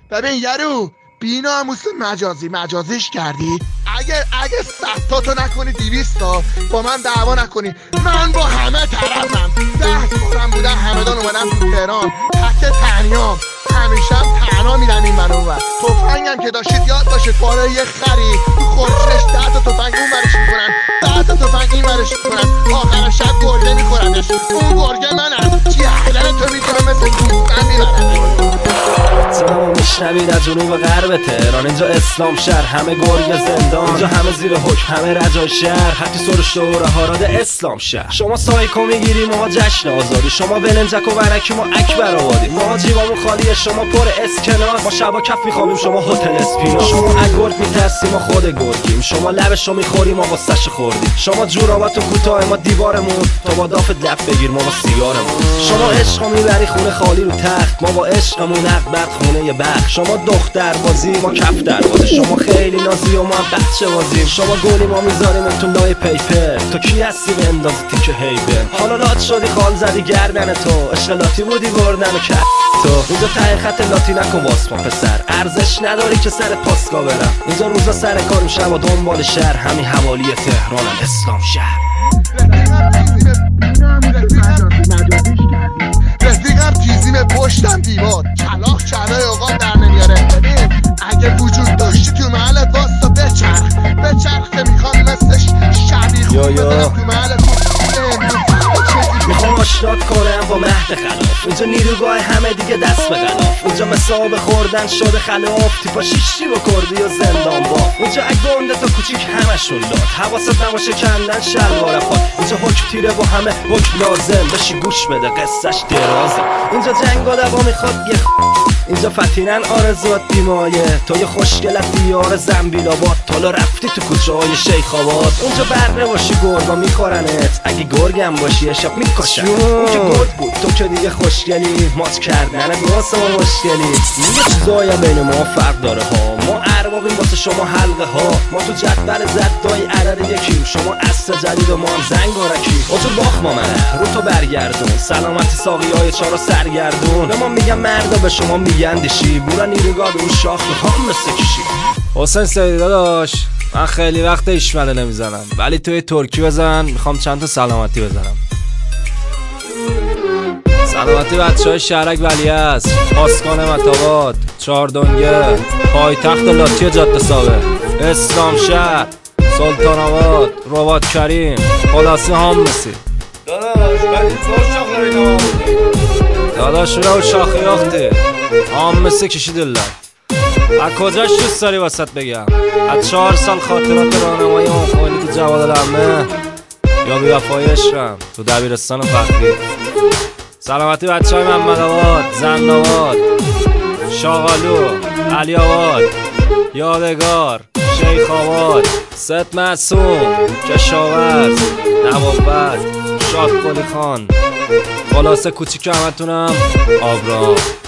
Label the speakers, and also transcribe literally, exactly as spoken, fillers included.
Speaker 1: ببین یارو بی‌ناموس مجازی مجازیش کردی. اگه اگه صد تا تو نکنی دویست تا با من دعوا نکنی، من با همه طرفم. ده سالم بودن همدان اومدم تو تهران تک تنیام، همیشه هم تنها میرم این من اونور. تفنگم که داشتید یاد باشید بالای یه خری تو خورشش ده تا تفنگ اون ورش میکنن، ده تا تفنگ این ورش میکنن، آخر شب گرگه میخورنش. اون گرگه منم چی احلن تو میکنم مثل گوستن میبرنش.
Speaker 2: صدامو میشنوید از جنوب غرب تهران، اینجا اسلام شهر، همه گرگ زندان، اینجا همه زیر حکم، همه رجای شهر، هرکی سرش دوره هاراد اسلام شهر. شما سایکو میگیری ما جشن آزادی، شما ولنجک و ورکی ما اکبر آبادی، ما جیبامون خالیه شما پر اسکناس، ما شبا کف میخوابیم شما هتل اسپینا، شما اگورد میترسی ما خود گرگیم، شما لبشو میخوری ما واسش خوردیم، شما جورابات و کوتاه ما دیوارمون، تو با دافت لب بگیر ما با سیگارمون، شما عشقو میبری خونه خالی رو تخت، ما با عشقمون عقبت خونه یه بخ، شما دختر بازی ما کف دروازه، شما خیلی نازی و ما بچه بازیم، شما گلی ما میذاریم تو لای پیپر، تو کی هستی بندازی تیکه هیبر، حالا لات شدی خال زدی گردن تو، اشغالاتی بودی بردن و کرد تو، اینجا ته خط لاتی نکن واسما پسر، ارزش نداری که سر پاسکا برم، اینجا روزا سر کارم شب و دنبال شهر، همین حوالی تهرانم اسلام شهر.
Speaker 1: رفیقم تیزیم پشتم دیوار، کلاخ چلای اوقات در نمیاره. ببین اگه وجود داشتی تو محلت واستا بچرخ بچرخ که میخوام مثلش شبیه خوب بدنم تو محلت.
Speaker 2: میخوام آشنات کنم با مهد خلاف، اینجا نیروگاه همه دیگه دست به غلاف، اینجا مسابه خوردن شده خلاف، تیپا شیشی با کردی و زندان با، اینجا اگونده تا کوچیک همشون داد، حواست نباشه کندن شلوار پاد، اینجا حکم تیره با همه حکم لازم، بشی گوش بده قصهش درازه، اینجا جنگ و دوا میخواد یه اینجا فتینن آرزوات بیمایه، تو یه خوشگلت دیار زنبیل آباد، تالا رفتی تو کوچه های شیخ آباد، اونجا بره باشی گرگا میخورنت، اگه گرگم باشی اشاق میکشن، اون که گرگ بود تو که دیگه خوشگلی، مات کردن واسه ما مشکلی، یه چیزایی بین ما فرق داره ها، ما اربابیم واسه شما حلقه ها، ما تو جدول زدای عدد یکیم، شما اصل جدید و ما هم زنگارکی، اوجو باخ ما منه رو تو برگردون، سلامتی ساقی های چارا سرگردون، به ما میگم مردا به شما میگن دیشی، بورا نیروگاه به اون شاخ میخوام مثل کشی.
Speaker 3: حسین سیدی داداش من خیلی وقت ایشمله نمیزنم، ولی توی ترکی بزن، میخوام چند تا سلامتی بزنم. سلامتی بچه های شهرک ولیعصر، پاسکان مطابات، چهاردنگه، پایتخت لاتی جاده سابه، اسلام شهر، سلطان آباد، رباط کریم، خلاصی هامسی.
Speaker 4: داداش ولی تو شاخ نمیدونم
Speaker 3: داداش رو شاخی اختی هامسی کشی دلم. از کجاش دوست داری واسط بگم؟ از چهار سال خاطرات راهنمایی اون خوانی تو جواد العمه، یا بی وفای عشقم تو دبیرستان فخری. سلامتی بچه های محمد آباد، زند آباد، شاغالو، علی آباد، یادگار، شیخ آباد، ست معصوم، کشاورز، نوابت، شاد قلی خان، خلاصه کوچیک همتونم آبرام.